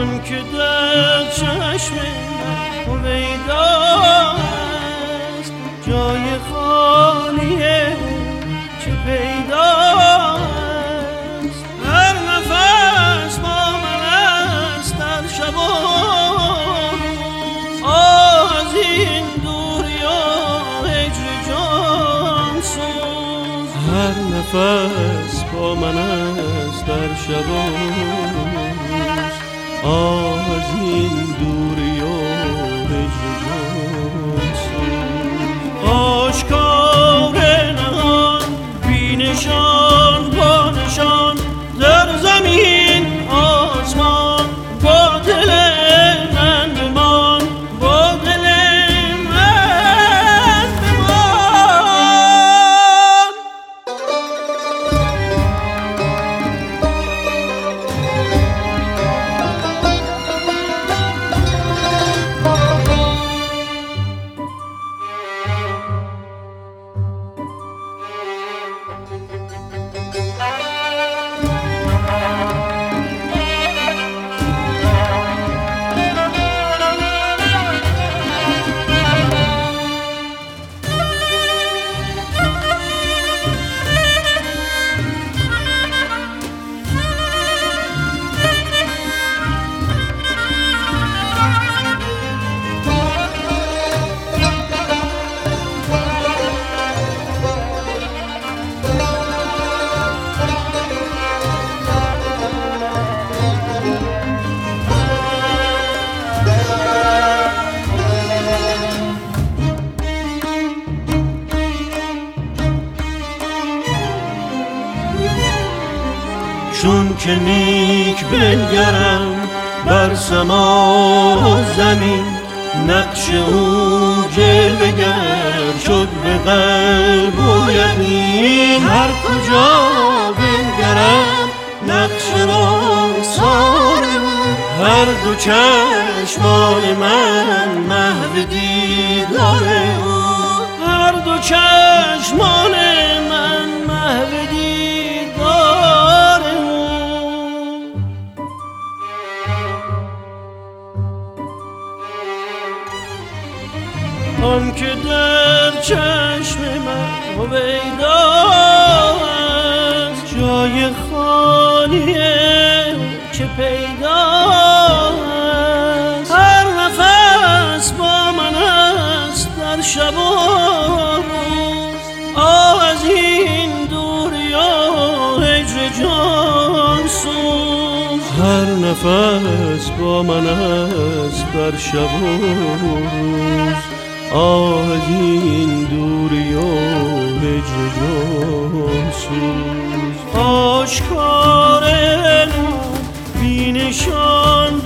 آن که در چشم من هویداست، جای خالیه چه پیداست. هر نفس با من است در شب و روز، از این دوری و هجر جانسوز. هر نفس با من است در شب و روز، از این دوری و هجر جانسوز. آشکار نهان بی نشان با نشان، در زمین آسمان با دل من بمان، با دل من بمان. چون که نیک بنگرم بر سما و زمین، نقش او جلوه گر شد به قلب و یقین. هر کجا بنگرم نقش رخسار او، هر دو چشمان من محو دیدار او. هر دو چشمان من محو دیدار او. آن که در چشم من هویداست، جای خالیه چه پیداست. هر نفس با من است در شب و روز، از این دوری و هجر جانسوز. هر نفس با من است در شب و روز، از این دوری و هجر جانسوز. آشکار نو بی نشان